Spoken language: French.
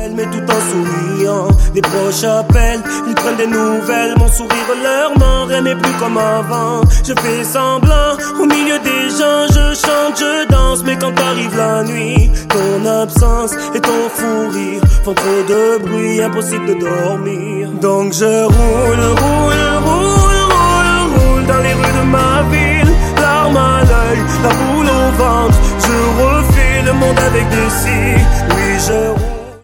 m'appellent, mais tout en souriant. Les proches appellent, ils prennent des nouvelles. Mon sourire leur ment, rien n'est plus comme avant. Je fais semblant, au milieu des gens, je chante, je danse. Mais quand arrive la nuit, ton absence et ton fou rire font trop de bruit, impossible de dormir. Donc je roule dans les rues de ma